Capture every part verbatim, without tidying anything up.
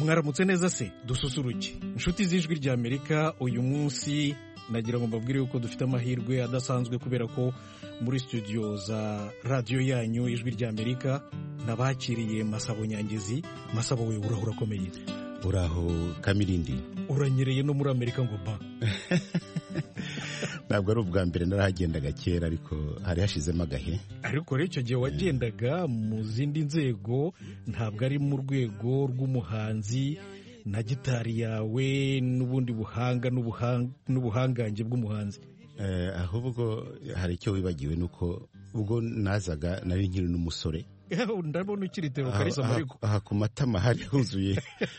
mwaramutse neza se dususuruke inshuti z'ijwi rya Amerika. Uyu munsi nagira ngo mbabwire yuko dufite amahirwe adasanzwe kubera ko muri studio za radiyo yanyu ijwi rya Amerika nabakiriye Masabo Nyangezi. Masabo, we urahura akomeye. Uraho Kamirindi. Uranyereye no muri Amerika ngo ba. Ntabwo ari ubwa mbere narahagendaga kera, ariko hari hashizemo agahe. Ariko rero icyo gihe wagendaga mu zindi nzego, ntabwo ari mu rwego rw'umuhanzi na gitari yawe n'ubundi buhanga n'ubuhangange bw'umuhanzi. Ahubwo hari icyo wibagiwe, nuko ubwo nazaga nari nkiri n'umusore. Ndabona ukiri Theo Kalisa Mariko. Aha ku matama hari huzuye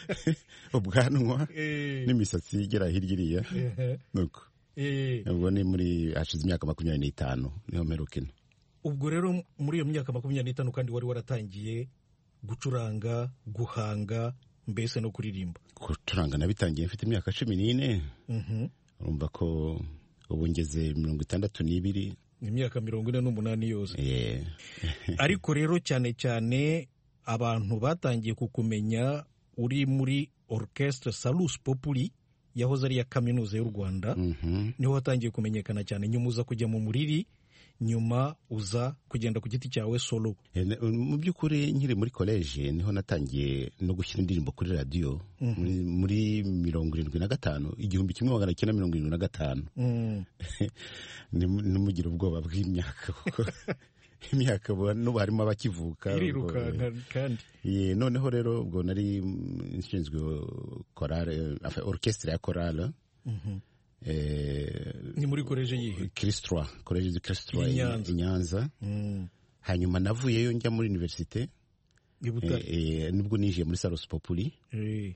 ubwanwa n'imisatsi igera hirya iriya. Nuko ubwo ni muri hashize imyaka makumyabiri n'itanu niho mperuka ino. Ubwo rero muri iyo myaka makumyabiri n'itanu kandi wari waratangiye gucuranga, guhanga, mbese no kuririmba. Gucuranga nabitangiye mfite imyaka cumi n'ine. Urumva ko ubu ngeze mirongo itandatu n'ibiri. Imyaka mirongo ine n'umunani yose. Yeah. Ariko rero cyane cyane abantu batangiye kukumenya uri muri Orchestre Salus Populi yahoze ari ya kaminuza y'u Rwanda. Mm-hmm. Niho watangiye kumenyekana cyane, nyuma uza kujya mu muriri, nyuma uza kugenda ku giti cyawe solo. Mu by'ukuri nkiri muri college niho natangiye no gushyira indirimbo kuri radio. Mm-hmm. muri mirongo irindwi na gatanu igihumbi kimwe magana cyenda mirongo irindwi na gatanu. Mm. Numugira ubwoba bw'imyaka kuko imyaka n'ubu harimo abakivuka iriruka kandi. Ye noneho rero ubwo nari nshinzwe chorale, enfin orchestre ya chorale. Mhm. Eh ni muri college yihe? Christ-Roi, college de Christ-Roi i Nyanza. Mm. Hanyuma navuyeyo njya muri université. Eh nibwo nijiye muri Salus Populi. Eh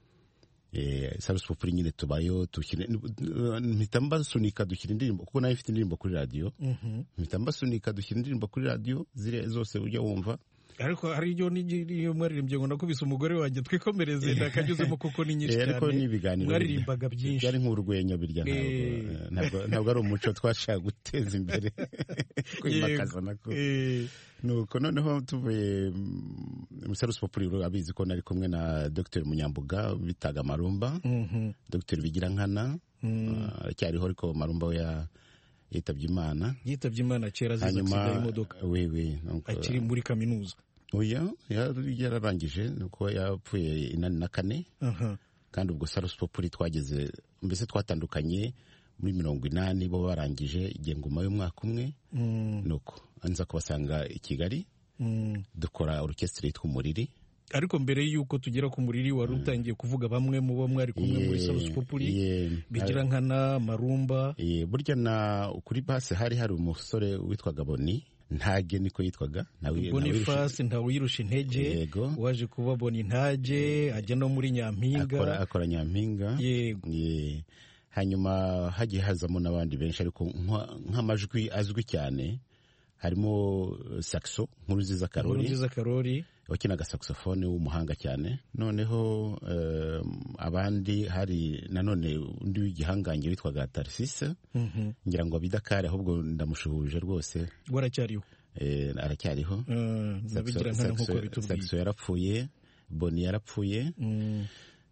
Eh Salus Populi nyine tubayo tukire mpitamba sunika dukira indirimbo kuko nayo ifite indirimbo kuri radio. Mhm. Mpitamba sunika dukira indirimbo kuri radio zire zose ujya wumva. Ariko hari yo niyo mwaririmbye ngo nakubise umugore wanjye twikomereze ndakanyuzemo kuko ni nyinshi cyane. Ariko ni ibiganiro mwaririmbaga byinshi. Byari nk'urwenya birya ntabwo ntabwo ari umuco twashaka guteza imbere kwimakaza nako. Nuko noneho tuvuye mu Salus Populi abizi ko nari kumwe na Docteur Munyambuga bitaga Marumba. Mhm. Docteur Bigirankana cyariho ariko Marumba we ya yitabye Imana. Yitabye Imana kera zizatsinda imodoka. Wewe akiri muri kaminuza. Oya yararangije nuko yapfuye inani na kane. Aha. Kandi ubwo Salus Populi twageze mbese twatandukanye muri mirongo inani bo barangije igihe nguma y'umwaka umwe. Mm. Nuko anza kubasanga i Kigali. Mm. Dukora orchestre yitwa Umuriri. Ariko mbere yuko tugera ku muriri wari utangiye kuvuga bamwe mu bo mwari kumwe muri Salus Populi. Bigirankana, Marumba. Eh burya na kuri base hari hari umusore witwaga Boni Ntage, niko yitwaga. Nawe Boniface Ntawuyirusha Intege waje kuba Boni Ntage, ajya no muri Nyampinga. Akora akora Nyampinga. Yego. Ye hanyuma hagiye hazamo n'abandi benshi, ariko nk'amajwi azwi cyane harimo saxo Nkuruziza Karori. Nkuruziza Karori wakinaga saxophone w'umuhanga cyane. Noneho uh, abandi hari nanone undi w'igihangange witwaga Tarsise. Mhm. Ngira ngo abidakare ahubwo ndamushuhuje rwose. Waracyariho? Eh aracyariho. Uh, Nabigirankana nkuko bitubwiye. Saxo yarapfuye, Boni yarapfuye. Mm.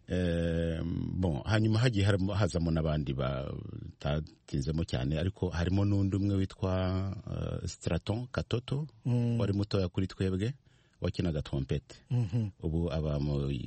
Eh bon hanyuma hagiye hazamo n'abandi batatinzemo cyane, ariko harimo n'undi umwe witwa uh, Straton Katoto. Mm. Wari mutoya kuri twebwe wakinaga trompete. Mm-hmm. Ubu aba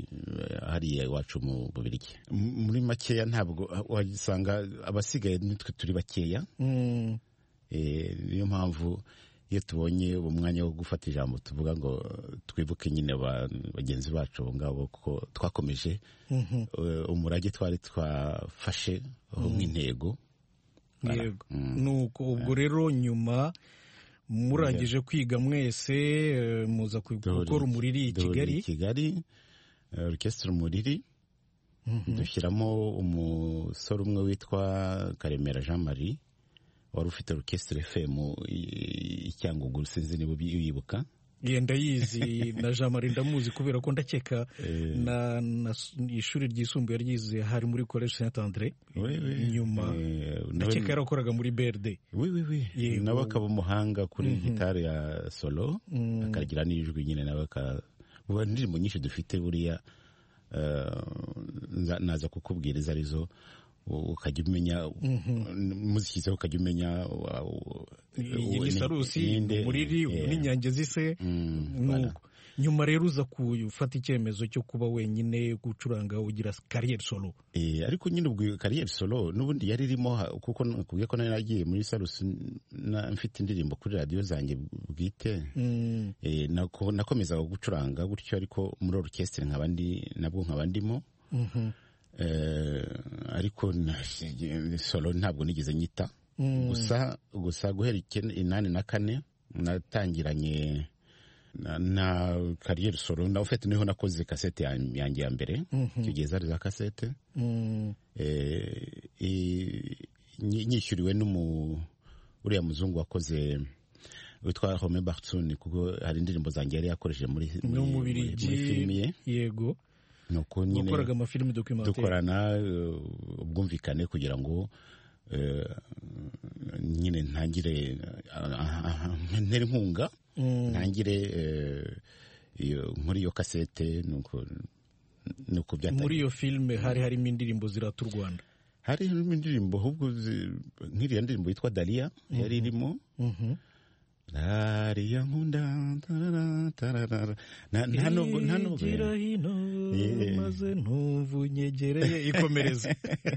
hariya iwacu mu Bubiligi. Muri makeya ntabwo wasanga abasigaye nitwe turi bakeya. Mm. Eh niyo mpamvu iyo tubonye umwanya wo gufata ijambo tuvuga ngo twibuke nyine bagenzi bacu ngabo kuko twakomeje. Mm-hmm. uh, umurage twari twafashe aho nk'intego. Yego. Nuko ubwo rero nyuma murangije kwiga mwese muza gukora Umuriri i Kigali. I Kigali orchestre Umuriri. Mm-hmm. Dushyiramo umusore umwe witwa Karemera Jean Marie wari ufite orchestre F M icyangugu, sinzi niba uyibuka. Yenda yizi na Jean Marie ndamuzi kubera ko ndakeka na, na ishuri ryisumbuye ryize hari muri College Saint André. Nyuma ndakeka yarakoraga muri B R D. Oui oui oui. Nawe akaba umuhanga kuri mm -hmm. gitari ya solo, mm. akagira n'ijwi nyine nawe ka. Ubu indirimbo nyinshi dufite buriya naza kukubwira izo arizo ukajya umenya muzishyizeho ukajya umenya igisarusi umuriri n'inyange zise nuko nyuma rero uza gufata icyemezo cyo kuba wenyine gucuranga ugira kariyeri solo. Ariko nyine ubwo kariyeri solo n'ubundi yari irimo kuko nakubwiye ko nari nagiye muri sarusi mfite indirimbo kuri radiyo zanjye bwite, nakomezaga gucuranga gutyo ariko muri orukesitire nkaba ndi nabwo nkaba ndimo, ariko solo ntabwo nigeze nyita. gusa gusa guhera inani na kane natangiranye na kariyeri solo, na ufite niho nakoze kasete yanjye ya mbere, icyo gihe zari za kasete, nyishyuriwe n'umu uriya muzungu wakoze witwa Home Bartun, kuko hari indirimbo zanjye yari yakoresheje muri muri filimi ye. Yego, nuko nyine dukoraga amafilimi documentaire, dukorana ubwumvikane kugira ngo nyine ntangire ntera inkunga, ntangire muri iyo kasete. nuko nuko byatangiye. Muri iyo filime hari harimo indirimbo zirata u Rwanda, hari harimo indirimbo ahubwo nk'iriya ndirimbo yitwa Dalia yari irimo. Dalia nkunda nta nubwo nta nubwo gira hino maze ntuvunyegereye ikomereze.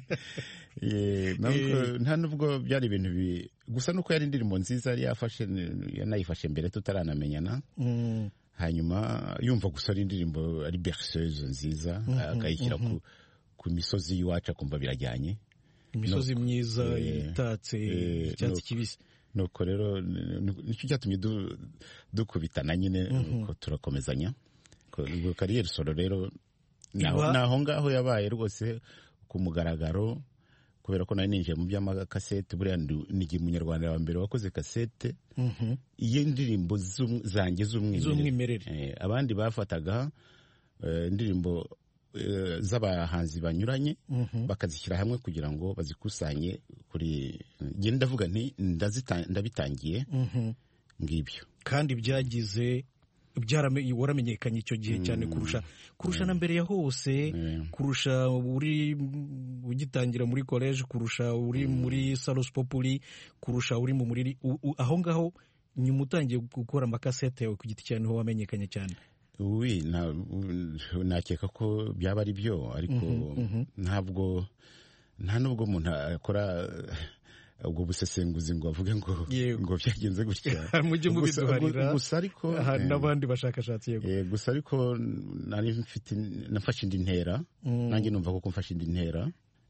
Nta nubwo byari ibintu gusa nuko yari indirimbo nziza yari yafashe yanayifashe mbere tutaranamenyana, hanyuma yumva gusa ari indirimbo ari berceuse nziza, akayishyira ku misozi y'iwacu akumva birajyanye, imisozi myiza itatse icyatsi kibisi. nuko rero nicyo cyatumye dukubitana nyine, uko turakomezanya. Kariyeri solo rero naho ngaho yabaye rwose ku mugaragaro, kubera ko nari ninjiye mu by'amakasete. Buriya nigiye umunyarwanda wa mbere wakoze kasete y'indirimbo zanjye z'umwimerere. Abandi bafataga indirimbo z'abahanzi banyuranye bakazishyira hamwe kugira ngo bazikusanye kuri njye. Ndavuga nti ndabitangiye ngibyo, kandi byagize waramenyekanye icyo gihe cyane kurusha kurusha na mbere ya hose, kurusha uri ugitangira muri college, kurusha uri muri Salus Populi, kurusha uri mu muriri aho ngaho. Nyuma utangiye gukora amakasete yawe ku giti cyawe niho wamenyekanye cyane. Oui, nakeka ko byaba ari byo, ariko ntabwo nta nubwo umuntu akora ubwo busesenguzi ngo avuge ngo ngo byagenze gutya. Mujye mubiduharira gusa ariko n'abandi bashakashatsi. Yego, gusa ariko nari mfite nafashe indi ntera, nanjye numva ko mfashe indi ntera,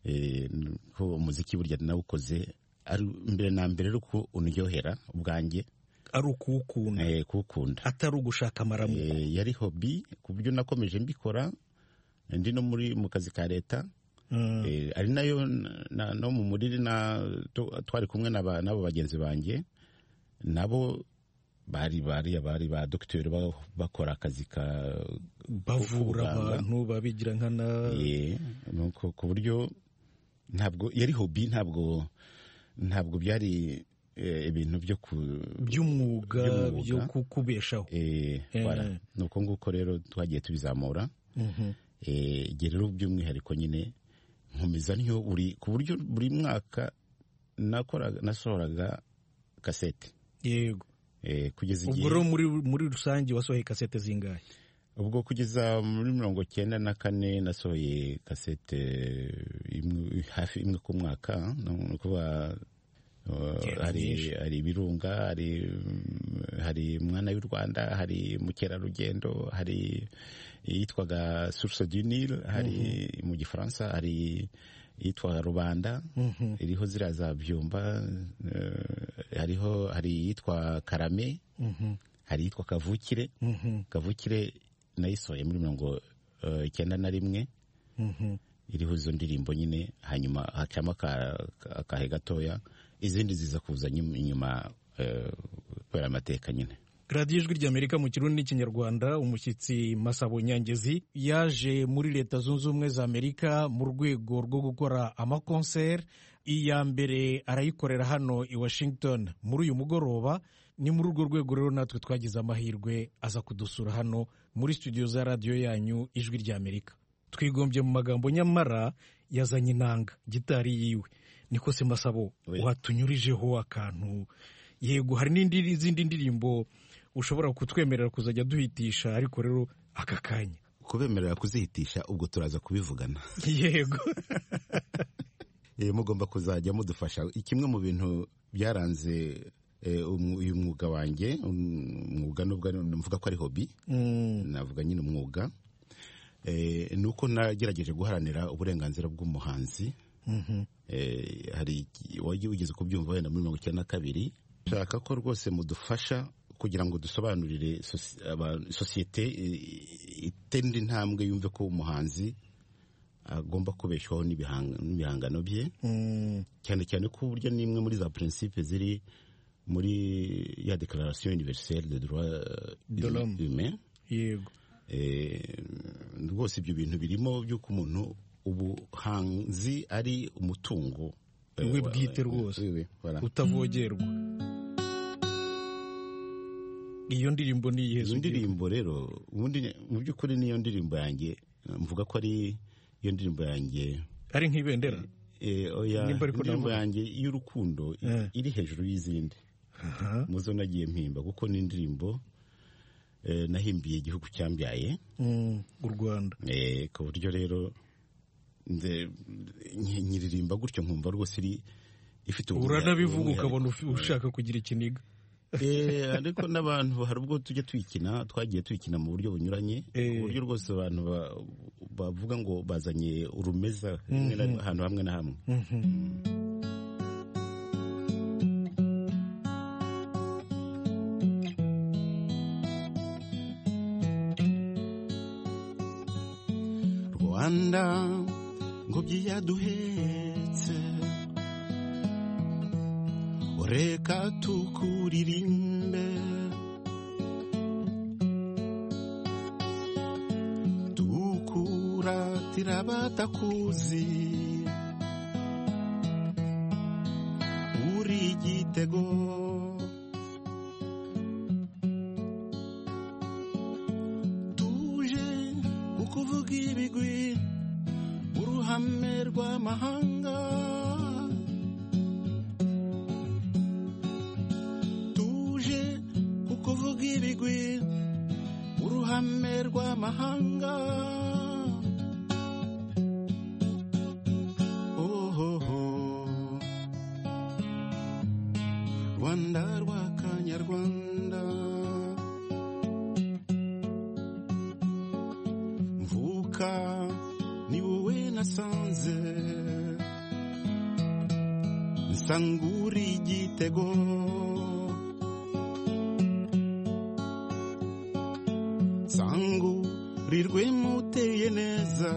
ko umuziki burya nawukoze ari mbere na mbere uko unryohera ubwanjye, ari ukuwukunda, eh kuwukunda, atari ugushaka amaramuko. Yari hobby ku buryo nakomeje mbikora ndi no muri mu kazi ka leta. Ari nayo no mu muriri na twari kumwe n'abo bagenzi banjye, nabo bari bari bari ba docteur bakora akazi ka bavura abantu babigira nkana. Nuko ku buryo ntabwo yari hobby, ntabwo ntabwo byari ibintu byo by'umwuga byo kukubeshaho. Nuko nguko rero twagiye tubizamura. Igihe rero by'umwihariko nyine nkomeza niyo uri ku buryo buri mwaka nakoraga nasohoraga kasete. Yego, kugeza igihe ubwo rero muri muri rusange wasohoye kasete zingahe? Ubwo kugeza muri mirongo cyenda na kane nasohoye kasete hafi imwe ku mwaka. No kuba hari hari ibirunga, hari hari mwana y'u Rwanda, hari mukerarugendo, hari yitwaga Source du Nil, hari mu Gifaransa hari yitwa Rubanda, iriho ziriya za byumba, hariho hari yitwa Karame, hari yitwa Kavukire. Kavukire nayisohoye muri mirongo icyenda na rimwe, iriho izo ndirimbo nyine. Hanyuma hacamo akahe gatoya, izindi ziza kuza inyuma kubera amateka nyine. radiyo ijwi ry'Amerika mu Kirundi n'Ikinyarwanda. Umushyitsi Masabo Nyangezi yaje muri Leta Zunze Ubumwe za Amerika mu rwego rwo gukora amakonseri. Iya mbere arayikorera hano i Washington muri uyu mugoroba. Ni muri urwo rwego rero natwe twagize amahirwe aza kudusura hano muri studio za radiyo yanyu Ijwi ry'Amerika. twigombye mu magambo nyamara yazanye inanga gitari yiwe. Niko se Masabo watunyurijeho akantu? Yego hari n'izindi ndirimbo ushobora kutwemerera kuzajya duhitisha, ariko rero aka kanya kubemerera kuzihitisha ubwo turaza kubivugana. Yego. Mugomba kuzajya mudufasha. Kimwe mu bintu byaranze uyu mwuga wanjye, umwuga nubwo mvuga ko ari hobby, navuga nyine umwuga, ni uko nagerageje guharanira uburenganzira bw'umuhanzi. Hari wigeze kubyumva wenda muri mirongo icyenda na kabiri. Nshaka ko rwose mudufasha kugira ngo dusobanurire sosiyete itenda intambwe, yumve ko umuhanzi agomba kubeshwaho n'ibihangano bye, cyane cyane ko burya n'imwe muri za principe ziri muri ya Declaration Universelle des Droits de l'Homme. Yego. Rwose ibyo bintu birimo by'uko umuntu ubuhanzi ari umutungo we bwite rwose utavogerwa. Iyo ndirimbo ni iyihe? Iyo ndirimbo rero ubundi mu by'ukuri niyo ndirimbo yanjye, mvuga ko ari iyo ndirimbo yanjye ari nk'ibendera. Oya, indirimbo yanjye y'urukundo iri hejuru y'izindi muzo nagiye mpimba, kuko ni indirimbo nahimbiye igihugu cyambyaye, u Rwanda. Ku buryo rero nyiririmba gutyo nkumva rwose iri ifite uburambe. Uranabivuga ukabona ushaka kugira ikiniga. Ariko n'abantu hari ubwo tujya tuyikina, twagiye tuyikina mu buryo bunyuranye, ku buryo rwose abantu bavuga ngo bazanye urumeza ahantu hamwe na hamwe. Rwanda ngobyi yaduhetse, reka tukuririmbe, tukuratira abatakuzi, uri igitego, tuje kukuvuga ibigwi, uruhame rw'amahanga, kuvuga ibigwi, uruhame rw'amahanga. Ohoho, Rwanda rwa Kanyarwanda, mvuka ni wowe nasanze, nsangura igitego, rirwe muteye neza,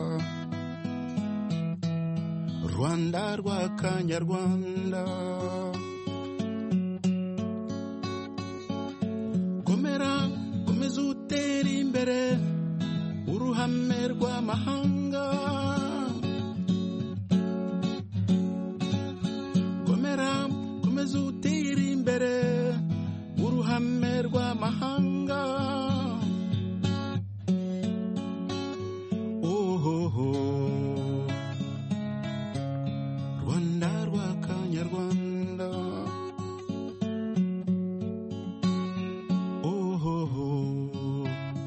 Rwanda rwa Kanyarwanda, komera komeza utera imbere, uruhame rw'amahanga, komera komeza utera imbere, uruhame rw'amahanga. Rwanda rwa Kanyarwanda, ohoho,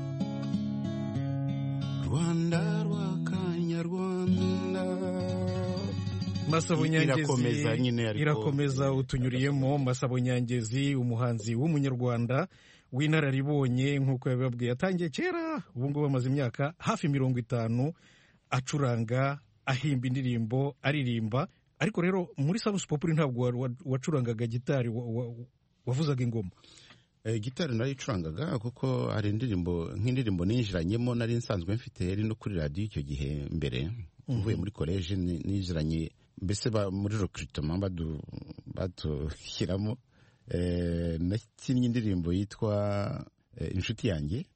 Rwanda rwa Kanyarwanda. Masabo Nyangezi irakomeza utunyuriyemo. Masabo Nyangezi, umuhanzi w'umunyarwanda w'inararibonye, nk'uko yabibabwiye, yatangiye kera, ubu ngubu amaze imyaka hafi mirongo itanu acuranga, ahimba indirimbo, aririmba. Ariko rero muri Salus Populi ntabwo wacurangaga gitari, wavuzaga ingoma. Gitari naricurangaga kuko hari indirimbo nk'indirimbo ninjiranyemo nari nsanzwe mfite, yari no kuri radio icyo gihe mbere, mvuye muri college ninjiranye, mbese muri recruitment badu batushyiramo. Nakinnye indirimbo yitwa inshuti yanjye.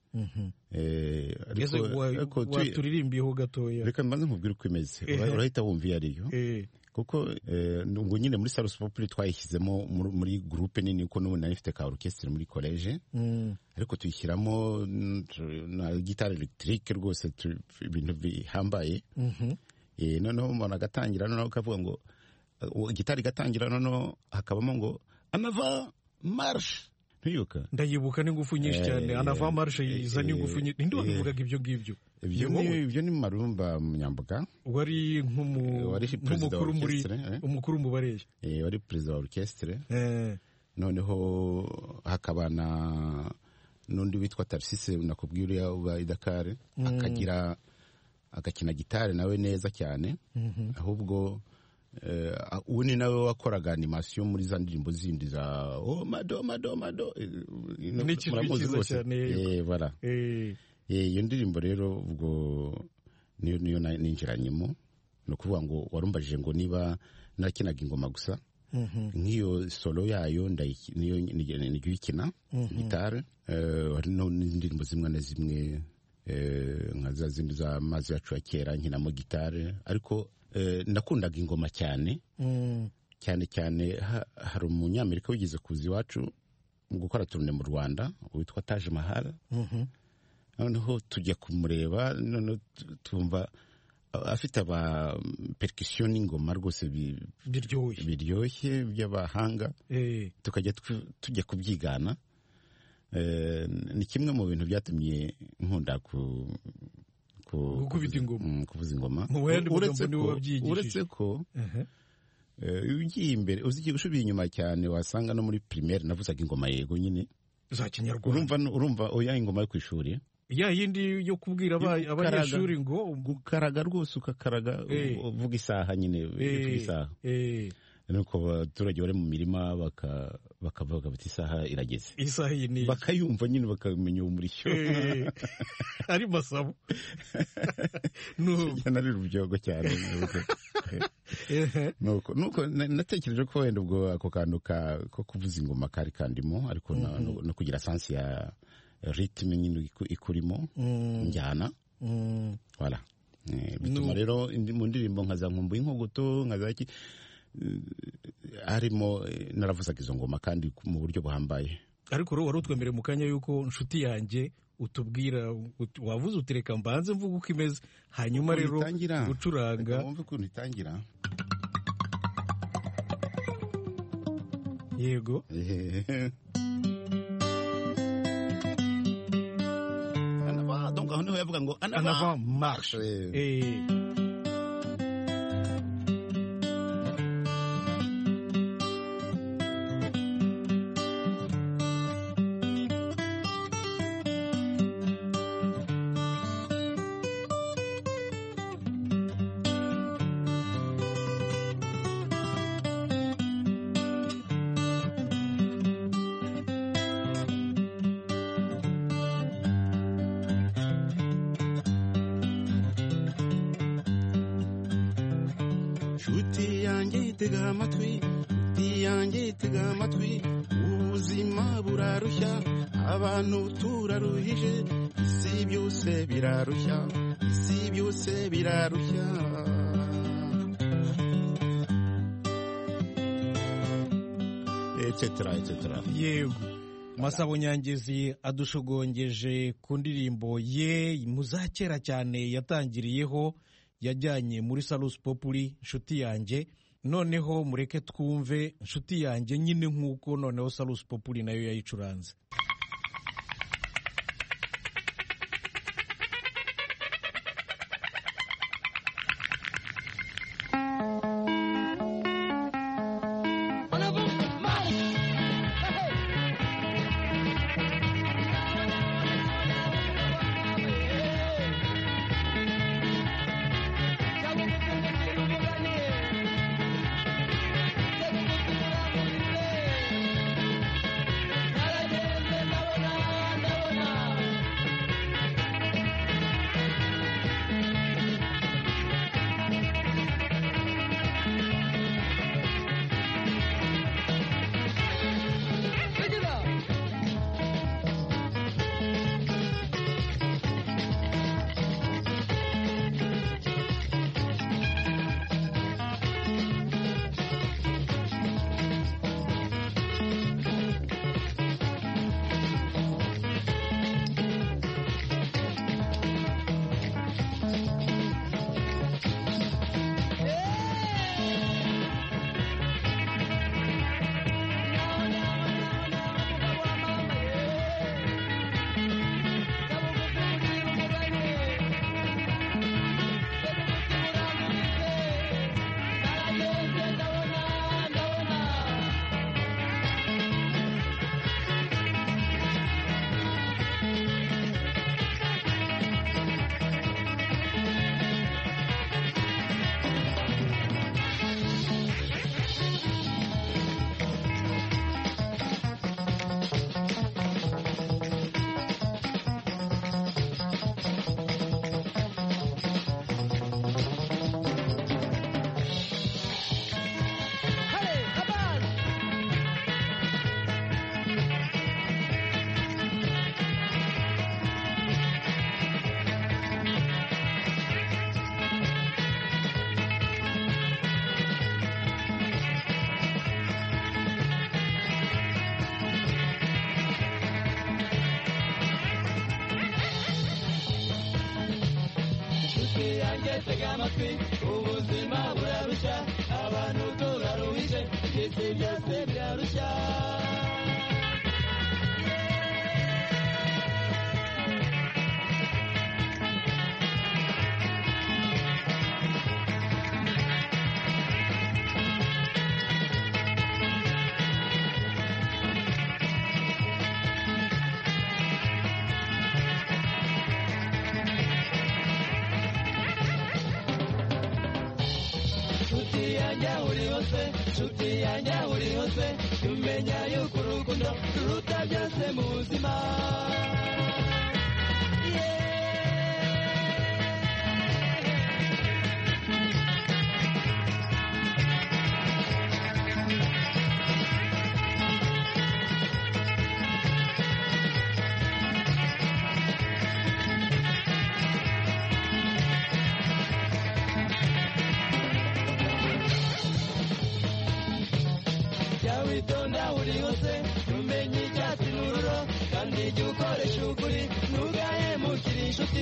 Waturirimbiyeho gatoya? Reka mbanze nkubwire uko imeze, urahita wumva iyo ariyo. kuko ngo nyine muri Salus Populi twayishyizemo muri groupe nini kuko n'ubu nari mfite ka orchestre muri college ariko tuyishyiramo na gitari electrique rwose ibintu bihambaye noneho umuntu agatangira noneho kavuga ngo gitari gatangira noneho hakabamo ngo anava marche ntiyuka ndayibuka n'ingufu nyinshi cyane anava marche yiza n'ingufu nyinshi ninde wabivugaga ibyo ngibyo ibyo ni Marumba Munyambuga wari nk'umukuru muri umukuru mu bareye wari perezida wa orchestre noneho hakaba na n'undi witwa Tarsise nakubwiye uriya uba i Dakar akagira agakina gitari nawe neza cyane ahubwo ubu ni nawe wakoraga animation muri za ndirimbo zindi za oh mado mado mado muramuzi cyane eh bara iyo ndirimbo rero ubwo niyo niyo ninjiranyemo no kuvuga ngo warumbajije ngo niba nakinaga ingoma gusa nk'iyo solo yayo niyo niyo ikina gitari hari no n'indirimbo zimwe na zimwe nka za zindi za mazi yacu ya kera nkinamo gitari ariko nakundaga ingoma cyane cyane cyane hari umunyamerika wigeze kuza iwacu mu gukora turune mu Rwanda witwa Taj Mahal noneho tujya kumureba noneho tumva afite aba percussion n'ingoma rwose biryoshye by'abahanga tukajya tujya kubyigana ni kimwe mu bintu byatumye nkunda ku kuvuza ingoma uretse ko ugiye imbere uzigiye ushubiye inyuma cyane wasanga no muri primaire navuzaga ingoma yego nyine za Kinyarwanda urumva urumva oya ingoma yo kwishuri ya yindi yo kubwira abanyeshuri ngo gukaraga rwose ukakaraga uvuga isaha nyine uvuga isaha nuko abaturage bari mu mirima bakavuga bati isaha irageze isaha iyi ni bakayumva nyine bakamenya umurishyo ari masabo nari rubyogo cyane nuko nuko natekereje ko wenda ubwo ako kantu ko kuvuza ingoma kari kandimo ariko no kugira sense ya ritme nyine ikurimo njyana voilà bituma rero mu ndirimbo nkaza nkumbu inkogoto nkazaki harimo naravuzaga izo ngoma kandi mu buryo buhambaye ariko rero wari utwemereye mu kanya yuko inshuti yanjye utubwira wavuze utereka mbanze mvuga uko imeze hanyuma rero gucuranga wumve ukuntu itangira yego anava donc aho niho yavuga ngo anava marche eh tega amatwi uti yanjye tega amatwi ubuzima burarushya abantu turaruhije isi byose birarushya isi byose birarushya etc etc yego Masabo Nyangezi adushogongeje ku ndirimbo ye muzakera cyane yatangiriyeho yajyanye muri Salus Populi nshuti yanjye noneho mureke twumve nshuti yanjye nyine nk'uko noneho Salus Populi nayo yayicuranze. Thank you. tega amatwi ubuzima burarushya abantu turaruhije isi byose birarushya nshuti yanjye uri hose tumenya yuko urukundo ruruta byose mu buzima witonda uri hose tumenye icyatsi n'ururo kandi jya ukoresha ukuri ntugahemukire inshuti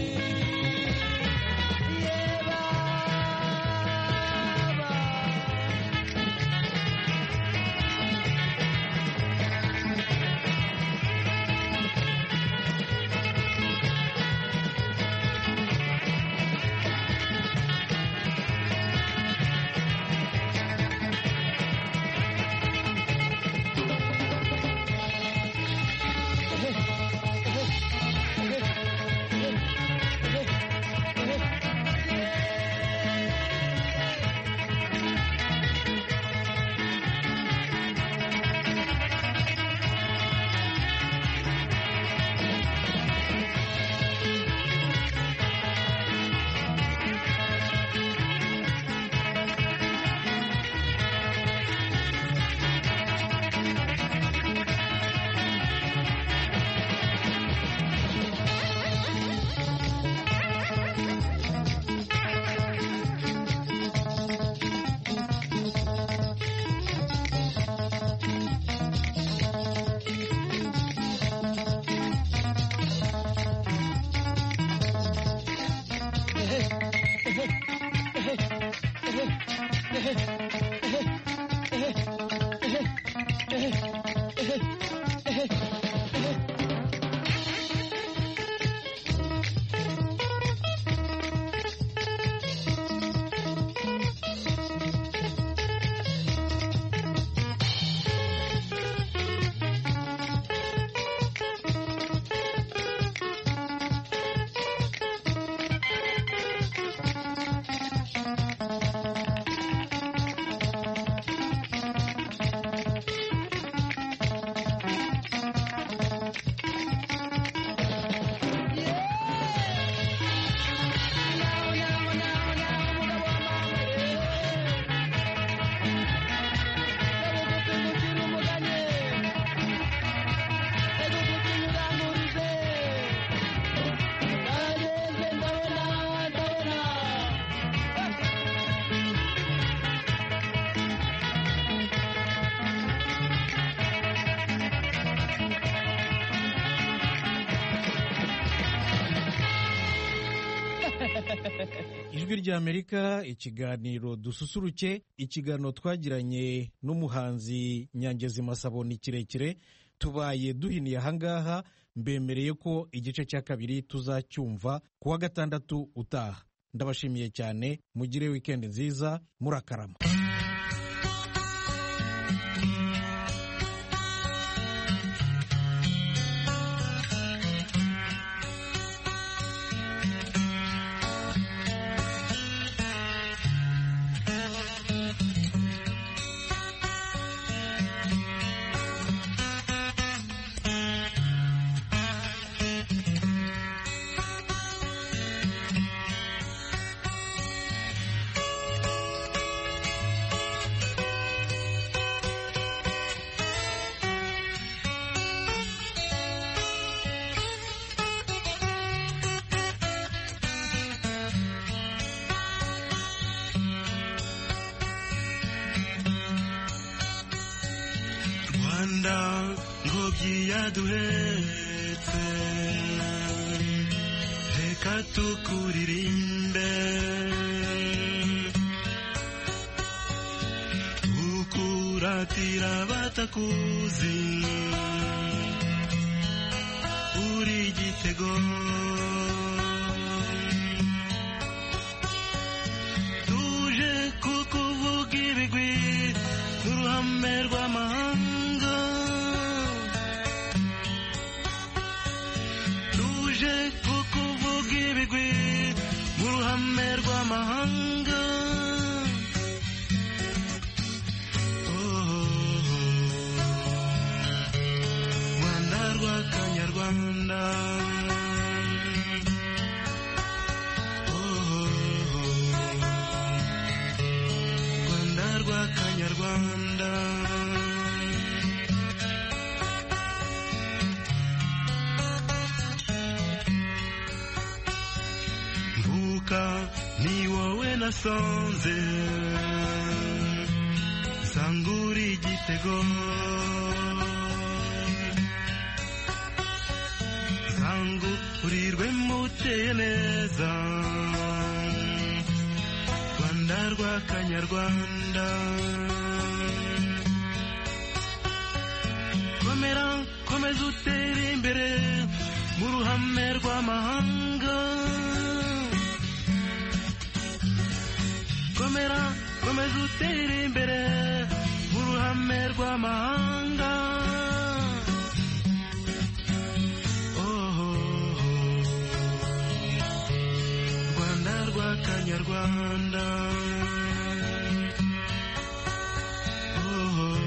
ijwi ry'Amerika ikiganiro dususuruke ikiganiro twagiranye n'umuhanzi Nyangezi Masabo ni kirekire tubaye duhiniye ahangaha mbemereye ko igice cya kabiri tuzacyumva ku wa gatandatu utaha ndabashimiye cyane mugire weekend nziza murakarama ngobyi yaduhetse reka tukuririmbe wiratira batakuzi uri igitego tuje kukuvuga ibigwi mu ruhame rw'amahanga tuje kukuvuga ibigwi mu ruhame rw'amahanga Rwanda oh Rwanda rwa Kanyarwanda mvuka ni wowe nasanze sangura igitego urirwe muteye neza Rwanda rwa Kanyarwanda komera komeza utere imbere mu ruhame rw'amahanga komera komeza utere imbere mu ruhame rw'amahanga Kanyarwanda oh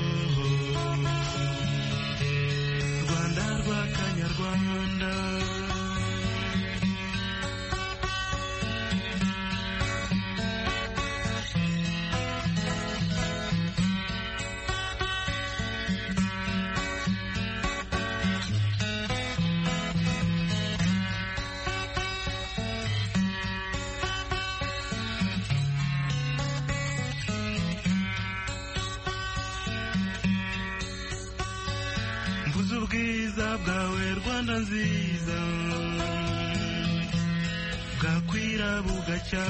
Rwanda rwa Kanyarwanda ubwiza bwawe Rwanda nziza bwakwira bugacya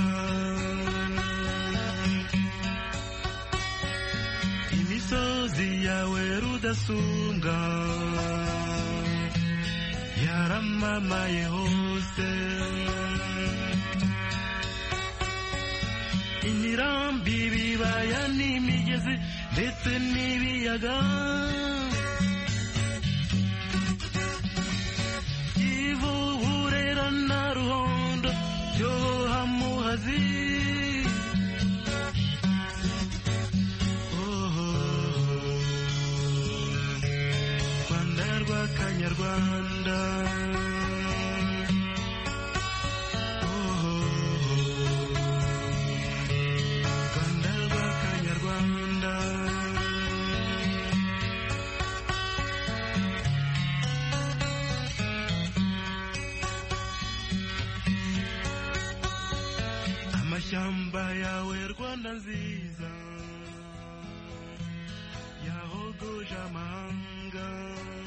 imisozi yawe rudasumbwa yaramamaye hose imirambi ibibaya n'imigezi ndetse n'ibiyaga Muhazi oh Rwanda rwa Kanyarwanda oh Rwanda rwa Kanyarwanda amashyamba yawe Rwanda nziza yahogoje amahanga